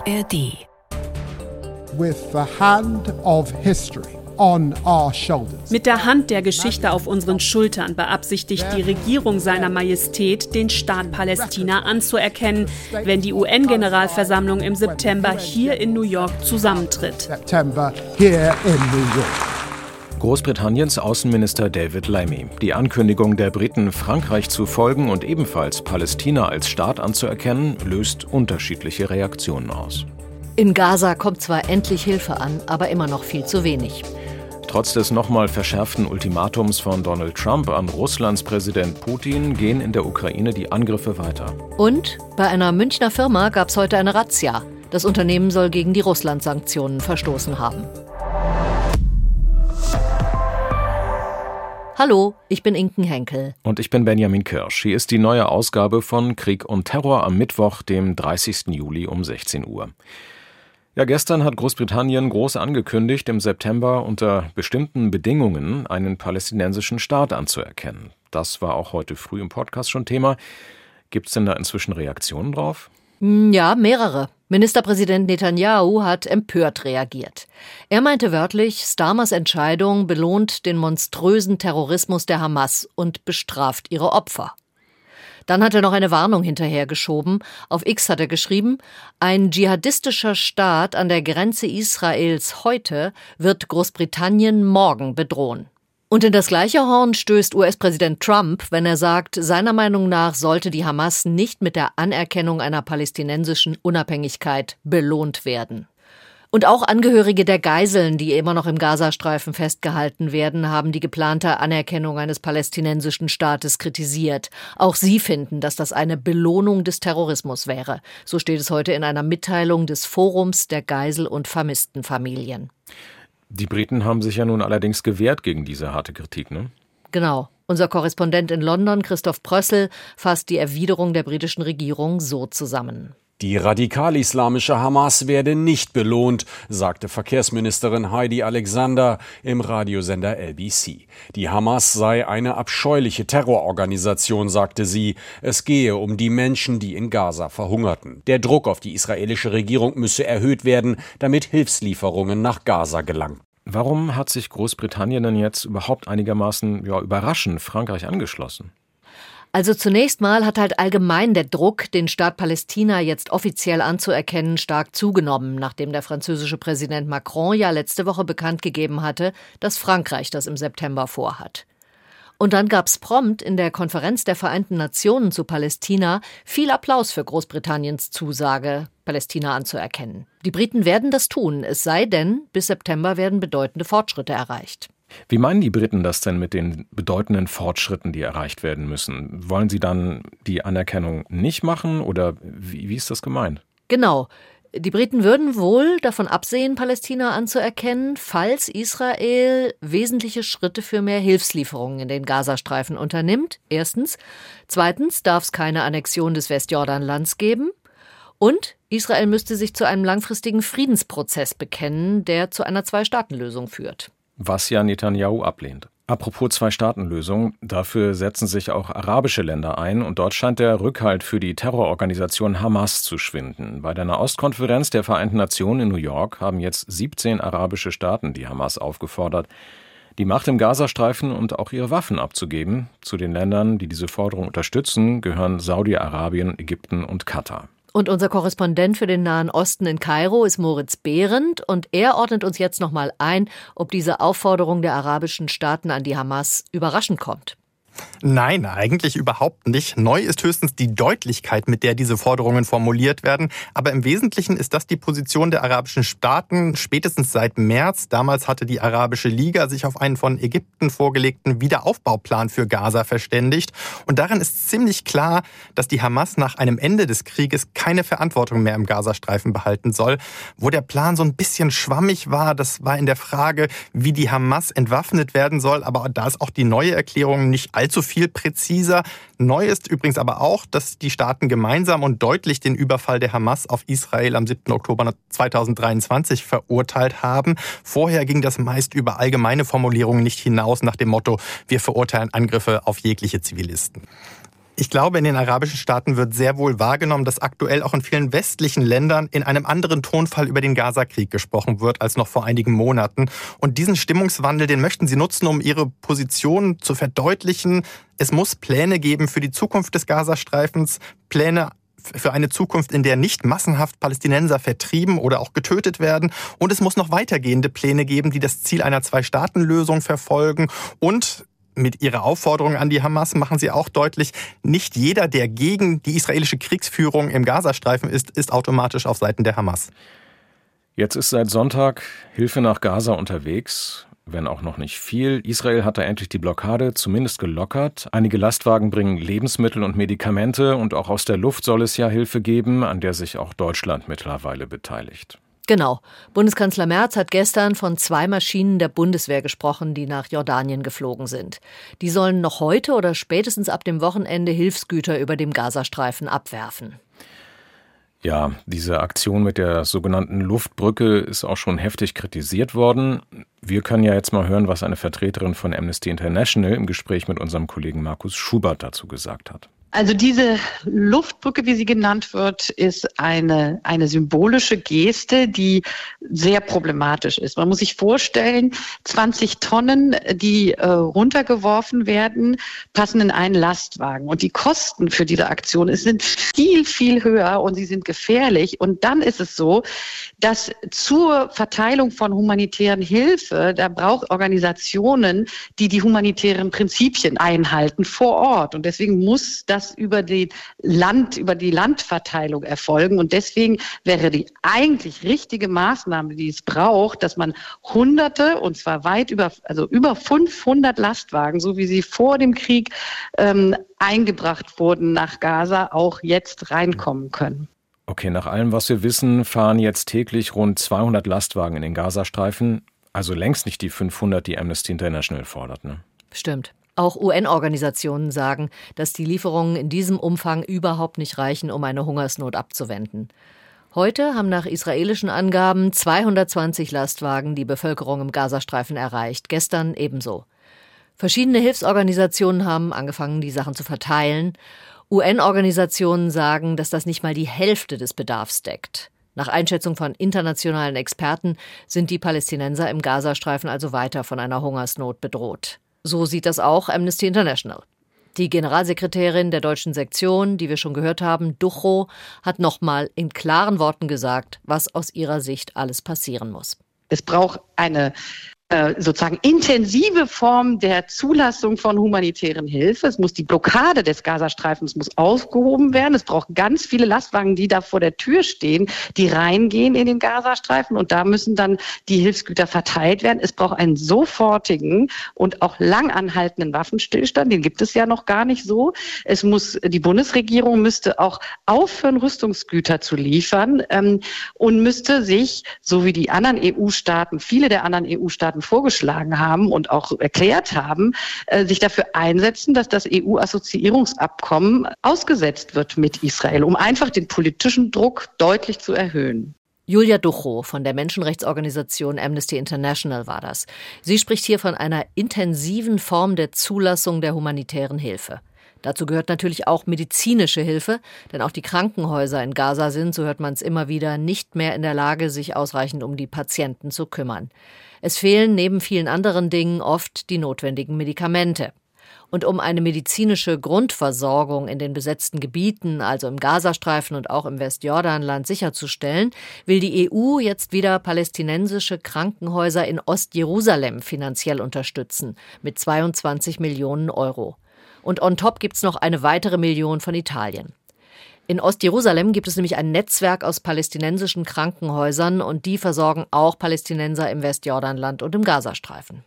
ARD. With the hand of history on our shoulders. Mit der Hand der Geschichte auf unseren Schultern beabsichtigt die Regierung seiner Majestät, den Staat Palästina anzuerkennen, wenn die UN-Generalversammlung im September hier in New York zusammentritt. Großbritanniens Außenminister David Lammy. Die Ankündigung der Briten, Frankreich zu folgen und ebenfalls Palästina als Staat anzuerkennen, löst unterschiedliche Reaktionen aus. In Gaza kommt zwar endlich Hilfe an, aber immer noch viel zu wenig. Trotz des nochmal verschärften Ultimatums von Donald Trump an Russlands Präsident Putin gehen in der Ukraine die Angriffe weiter. Und bei einer Münchner Firma gab es heute eine Razzia. Das Unternehmen soll gegen die Russland-Sanktionen verstoßen haben. Hallo, ich bin Inken Henkel. Und ich bin Benjamin Kirsch. Hier ist die neue Ausgabe von Krieg und Terror am Mittwoch, dem 30. Juli um 16 Uhr. Ja, gestern hat Großbritannien groß angekündigt, im September unter bestimmten Bedingungen einen palästinensischen Staat anzuerkennen. Das war auch heute früh im Podcast schon Thema. Gibt es denn da inzwischen Reaktionen drauf? Ja, mehrere. Ministerpräsident Netanyahu hat empört reagiert. Er meinte wörtlich, Starmers Entscheidung belohnt den monströsen Terrorismus der Hamas und bestraft ihre Opfer. Dann hat er noch eine Warnung hinterhergeschoben. Auf X hat er geschrieben, ein dschihadistischer Staat an der Grenze Israels heute wird Großbritannien morgen bedrohen. Und in das gleiche Horn stößt US-Präsident Trump, wenn er sagt, seiner Meinung nach sollte die Hamas nicht mit der Anerkennung einer palästinensischen Unabhängigkeit belohnt werden. Und auch Angehörige der Geiseln, die immer noch im Gazastreifen festgehalten werden, haben die geplante Anerkennung eines palästinensischen Staates kritisiert. Auch sie finden, dass das eine Belohnung des Terrorismus wäre. So steht es heute in einer Mitteilung des Forums der Geisel- und Vermisstenfamilien. Die Briten haben sich ja nun allerdings gewehrt gegen diese harte Kritik, ne? Genau. Unser Korrespondent in London, Christoph Prössel, fasst die Erwiderung der britischen Regierung so zusammen. Die radikal-islamische Hamas werde nicht belohnt, sagte Verkehrsministerin Heidi Alexander im Radiosender LBC. Die Hamas sei eine abscheuliche Terrororganisation, sagte sie. Es gehe um die Menschen, die in Gaza verhungerten. Der Druck auf die israelische Regierung müsse erhöht werden, damit Hilfslieferungen nach Gaza gelangten. Warum hat sich Großbritannien denn jetzt überhaupt einigermaßen überraschend Frankreich angeschlossen? Also zunächst mal hat halt allgemein der Druck, den Staat Palästina jetzt offiziell anzuerkennen, stark zugenommen, nachdem der französische Präsident Macron ja letzte Woche bekannt gegeben hatte, dass Frankreich das im September vorhat. Und dann gab's prompt in der Konferenz der Vereinten Nationen zu Palästina viel Applaus für Großbritanniens Zusage, Palästina anzuerkennen. Die Briten werden das tun, es sei denn, bis September werden bedeutende Fortschritte erreicht. Wie meinen die Briten das denn mit den bedeutenden Fortschritten, die erreicht werden müssen? Wollen sie dann die Anerkennung nicht machen oder wie ist das gemeint? Genau. Die Briten würden wohl davon absehen, Palästina anzuerkennen, falls Israel wesentliche Schritte für mehr Hilfslieferungen in den Gazastreifen unternimmt. Erstens. Zweitens darf es keine Annexion des Westjordanlands geben. Und Israel müsste sich zu einem langfristigen Friedensprozess bekennen, der zu einer Zwei-Staaten-Lösung führt. Was ja Netanyahu ablehnt. Apropos Zwei-Staaten-Lösung, dafür setzen sich auch arabische Länder ein und dort scheint der Rückhalt für die Terrororganisation Hamas zu schwinden. Bei der Nahostkonferenz der Vereinten Nationen in New York haben jetzt 17 arabische Staaten die Hamas aufgefordert, die Macht im Gazastreifen und auch ihre Waffen abzugeben. Zu den Ländern, die diese Forderung unterstützen, gehören Saudi-Arabien, Ägypten und Katar. Und unser Korrespondent für den Nahen Osten in Kairo ist Moritz Behrendt und er ordnet uns jetzt nochmal ein, ob diese Aufforderung der arabischen Staaten an die Hamas überraschend kommt. Nein, eigentlich überhaupt nicht. Neu ist höchstens die Deutlichkeit, mit der diese Forderungen formuliert werden. Aber im Wesentlichen ist das die Position der arabischen Staaten spätestens seit März. Damals hatte die Arabische Liga sich auf einen von Ägypten vorgelegten Wiederaufbauplan für Gaza verständigt. Und darin ist ziemlich klar, dass die Hamas nach einem Ende des Krieges keine Verantwortung mehr im Gazastreifen behalten soll. Wo der Plan so ein bisschen schwammig war, das war in der Frage, wie die Hamas entwaffnet werden soll. Aber da ist auch die neue Erklärung nicht allzu viel präziser. Neu ist übrigens aber auch, dass die Staaten gemeinsam und deutlich den Überfall der Hamas auf Israel am 7. Oktober 2023 verurteilt haben. Vorher ging das meist über allgemeine Formulierungen nicht hinaus nach dem Motto, wir verurteilen Angriffe auf jegliche Zivilisten. Ich glaube, in den arabischen Staaten wird sehr wohl wahrgenommen, dass aktuell auch in vielen westlichen Ländern in einem anderen Tonfall über den Gaza-Krieg gesprochen wird als noch vor einigen Monaten. Und diesen Stimmungswandel, den möchten sie nutzen, um ihre Position zu verdeutlichen. Es muss Pläne geben für die Zukunft des Gazastreifens, Pläne für eine Zukunft, in der nicht massenhaft Palästinenser vertrieben oder auch getötet werden. Und es muss noch weitergehende Pläne geben, die das Ziel einer Zwei-Staaten-Lösung verfolgen. Und mit ihrer Aufforderung an die Hamas machen sie auch deutlich, nicht jeder, der gegen die israelische Kriegsführung im Gazastreifen ist automatisch auf Seiten der Hamas. Jetzt ist seit Sonntag Hilfe nach Gaza unterwegs, wenn auch noch nicht viel. Israel hat da endlich die Blockade zumindest gelockert. Einige Lastwagen bringen Lebensmittel und Medikamente und auch aus der Luft soll es ja Hilfe geben, an der sich auch Deutschland mittlerweile beteiligt. Genau. Bundeskanzler Merz hat gestern von 2 Maschinen der Bundeswehr gesprochen, die nach Jordanien geflogen sind. Die sollen noch heute oder spätestens ab dem Wochenende Hilfsgüter über dem Gazastreifen abwerfen. Ja, diese Aktion mit der sogenannten Luftbrücke ist auch schon heftig kritisiert worden. Wir können ja jetzt mal hören, was eine Vertreterin von Amnesty International im Gespräch mit unserem Kollegen Markus Schubert dazu gesagt hat. Also diese Luftbrücke, wie sie genannt wird, ist eine symbolische Geste, die sehr problematisch ist. Man muss sich vorstellen, 20 Tonnen, die runtergeworfen werden, passen in einen Lastwagen. Und die Kosten für diese Aktion sind viel, viel höher und sie sind gefährlich. Und dann ist es so, dass zur Verteilung von humanitären Hilfe, da braucht Organisationen, die humanitären Prinzipien einhalten vor Ort. Und deswegen muss das über die Landverteilung erfolgen. Und deswegen wäre die eigentlich richtige Maßnahme, die es braucht, dass man Hunderte, und zwar über 500 Lastwagen, so wie sie vor dem Krieg eingebracht wurden nach Gaza, auch jetzt reinkommen können. Okay, nach allem, was wir wissen, fahren jetzt täglich rund 200 Lastwagen in den Gazastreifen. Also längst nicht die 500, die Amnesty International fordert, ne? Stimmt. Auch UN-Organisationen sagen, dass die Lieferungen in diesem Umfang überhaupt nicht reichen, um eine Hungersnot abzuwenden. Heute haben nach israelischen Angaben 220 Lastwagen die Bevölkerung im Gazastreifen erreicht, gestern ebenso. Verschiedene Hilfsorganisationen haben angefangen, die Sachen zu verteilen. UN-Organisationen sagen, dass das nicht mal die Hälfte des Bedarfs deckt. Nach Einschätzung von internationalen Experten sind die Palästinenser im Gazastreifen also weiter von einer Hungersnot bedroht. So sieht das auch Amnesty International. Die Generalsekretärin der deutschen Sektion, die wir schon gehört haben, Duchow, hat nochmal in klaren Worten gesagt, was aus ihrer Sicht alles passieren muss. Es braucht eine sozusagen intensive Form der Zulassung von humanitären Hilfe. Es muss die Blockade des Gazastreifens muss aufgehoben werden. Es braucht ganz viele Lastwagen, die da vor der Tür stehen, die reingehen in den Gazastreifen und da müssen dann die Hilfsgüter verteilt werden. Es braucht einen sofortigen und auch langanhaltenden Waffenstillstand. Den gibt es ja noch gar nicht so. Die Bundesregierung müsste auch aufhören, Rüstungsgüter zu liefern und müsste sich, so wie die anderen EU-Staaten, viele der anderen EU-Staaten vorgeschlagen haben und auch erklärt haben, sich dafür einsetzen, dass das EU-Assoziierungsabkommen ausgesetzt wird mit Israel, um einfach den politischen Druck deutlich zu erhöhen. Julia Duchow von der Menschenrechtsorganisation Amnesty International war das. Sie spricht hier von einer intensiven Form der Zulassung der humanitären Hilfe. Dazu gehört natürlich auch medizinische Hilfe, denn auch die Krankenhäuser in Gaza sind, so hört man es immer wieder, nicht mehr in der Lage, sich ausreichend um die Patienten zu kümmern. Es fehlen neben vielen anderen Dingen oft die notwendigen Medikamente. Und um eine medizinische Grundversorgung in den besetzten Gebieten, also im Gazastreifen und auch im Westjordanland, sicherzustellen, will die EU jetzt wieder palästinensische Krankenhäuser in Ostjerusalem finanziell unterstützen, mit 22 Millionen Euro. Und on top gibt's noch eine weitere Million von Italien. In Ostjerusalem gibt es nämlich ein Netzwerk aus palästinensischen Krankenhäusern und die versorgen auch Palästinenser im Westjordanland und im Gazastreifen.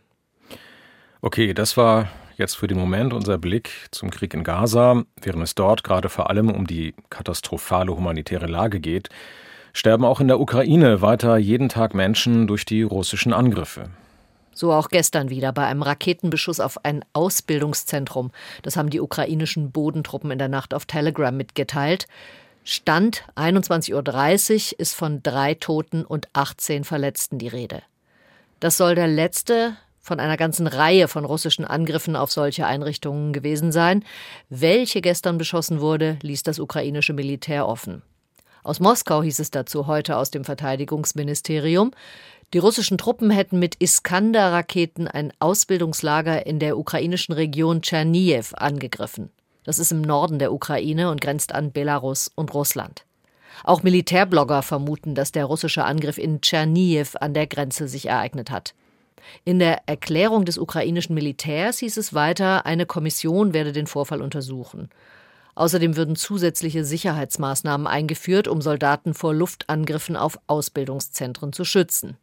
Okay, das war jetzt für den Moment unser Blick zum Krieg in Gaza. Während es dort gerade vor allem um die katastrophale humanitäre Lage geht, sterben auch in der Ukraine weiter jeden Tag Menschen durch die russischen Angriffe. So auch gestern wieder bei einem Raketenbeschuss auf ein Ausbildungszentrum. Das haben die ukrainischen Bodentruppen in der Nacht auf Telegram mitgeteilt. Stand 21:30 Uhr ist von 3 Toten und 18 Verletzten die Rede. Das soll der letzte von einer ganzen Reihe von russischen Angriffen auf solche Einrichtungen gewesen sein. Welche gestern beschossen wurde, ließ das ukrainische Militär offen. Aus Moskau hieß es dazu heute aus dem Verteidigungsministerium, die russischen Truppen hätten mit Iskander-Raketen ein Ausbildungslager in der ukrainischen Region Tschernihiw angegriffen. Das ist im Norden der Ukraine und grenzt an Belarus und Russland. Auch Militärblogger vermuten, dass der russische Angriff in Tschernihiw an der Grenze sich ereignet hat. In der Erklärung des ukrainischen Militärs hieß es weiter, eine Kommission werde den Vorfall untersuchen. Außerdem würden zusätzliche Sicherheitsmaßnahmen eingeführt, um Soldaten vor Luftangriffen auf Ausbildungszentren zu schützen.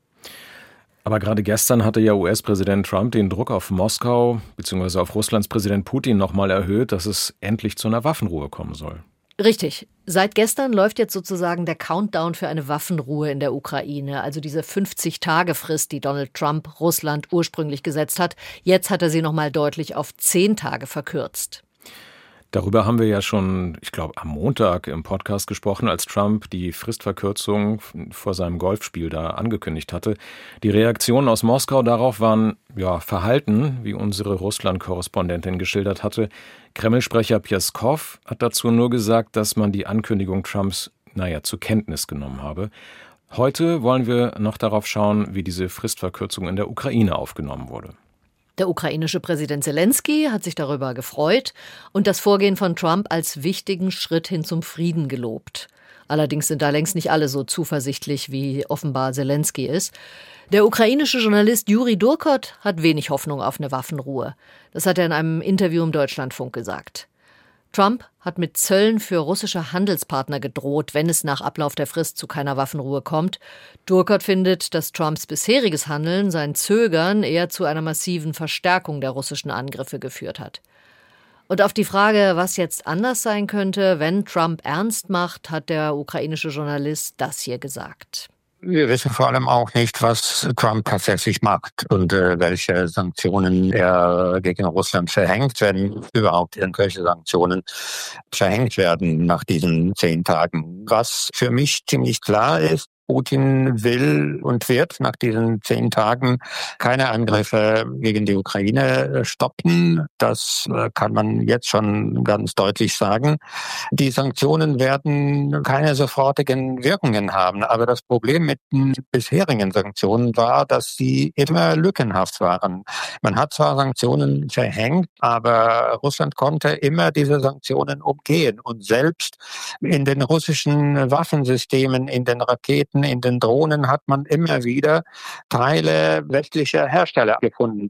Aber gerade gestern hatte ja US-Präsident Trump den Druck auf Moskau bzw. auf Russlands Präsident Putin nochmal erhöht, dass es endlich zu einer Waffenruhe kommen soll. Richtig. Seit gestern läuft jetzt sozusagen der Countdown für eine Waffenruhe in der Ukraine, also diese 50-Tage-Frist, die Donald Trump Russland ursprünglich gesetzt hat. Jetzt hat er sie nochmal deutlich auf 10 Tage verkürzt. Darüber haben wir ja schon, ich glaube, am Montag im Podcast gesprochen, als Trump die Fristverkürzung vor seinem Golfspiel da angekündigt hatte. Die Reaktionen aus Moskau darauf waren verhalten, wie unsere Russland-Korrespondentin geschildert hatte. Kreml-Sprecher Pjeskow hat dazu nur gesagt, dass man die Ankündigung Trumps, zur Kenntnis genommen habe. Heute wollen wir noch darauf schauen, wie diese Fristverkürzung in der Ukraine aufgenommen wurde. Der ukrainische Präsident Zelensky hat sich darüber gefreut und das Vorgehen von Trump als wichtigen Schritt hin zum Frieden gelobt. Allerdings sind da längst nicht alle so zuversichtlich, wie offenbar Zelensky ist. Der ukrainische Journalist Juri Durkot hat wenig Hoffnung auf eine Waffenruhe. Das hat er in einem Interview im Deutschlandfunk gesagt. Trump hat mit Zöllen für russische Handelspartner gedroht, wenn es nach Ablauf der Frist zu keiner Waffenruhe kommt. Durkot findet, dass Trumps bisheriges Handeln, sein Zögern, eher zu einer massiven Verstärkung der russischen Angriffe geführt hat. Und auf die Frage, was jetzt anders sein könnte, wenn Trump ernst macht, hat der ukrainische Journalist das hier gesagt. Wir wissen vor allem auch nicht, was Trump tatsächlich macht und welche Sanktionen er gegen Russland verhängt, wenn überhaupt irgendwelche Sanktionen verhängt werden nach diesen 10 Tagen. Was für mich ziemlich klar ist, Putin will und wird nach diesen 10 Tagen keine Angriffe gegen die Ukraine stoppen. Das kann man jetzt schon ganz deutlich sagen. Die Sanktionen werden keine sofortigen Wirkungen haben. Aber das Problem mit den bisherigen Sanktionen war, dass sie immer lückenhaft waren. Man hat zwar Sanktionen verhängt, aber Russland konnte immer diese Sanktionen umgehen. Und selbst in den russischen Waffensystemen, in den Raketen, in den Drohnen hat man immer wieder Teile westlicher Hersteller gefunden.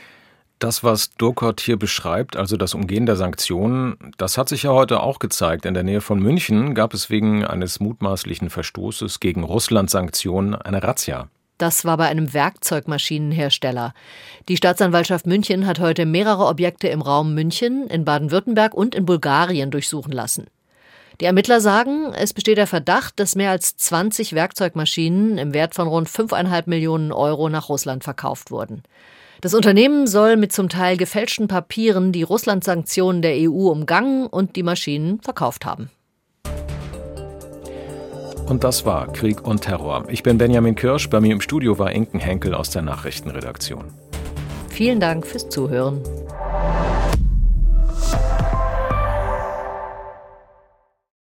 Das, was Durkot hier beschreibt, also das Umgehen der Sanktionen, das hat sich ja heute auch gezeigt. In der Nähe von München gab es wegen eines mutmaßlichen Verstoßes gegen Russland-Sanktionen eine Razzia. Das war bei einem Werkzeugmaschinenhersteller. Die Staatsanwaltschaft München hat heute mehrere Objekte im Raum München, in Baden-Württemberg und in Bulgarien durchsuchen lassen. Die Ermittler sagen, es besteht der Verdacht, dass mehr als 20 Werkzeugmaschinen im Wert von rund 5,5 Millionen Euro nach Russland verkauft wurden. Das Unternehmen soll mit zum Teil gefälschten Papieren die Russland-Sanktionen der EU umgangen und die Maschinen verkauft haben. Und das war Krieg und Terror. Ich bin Benjamin Kirsch, bei mir im Studio war Inken Henkel aus der Nachrichtenredaktion. Vielen Dank fürs Zuhören.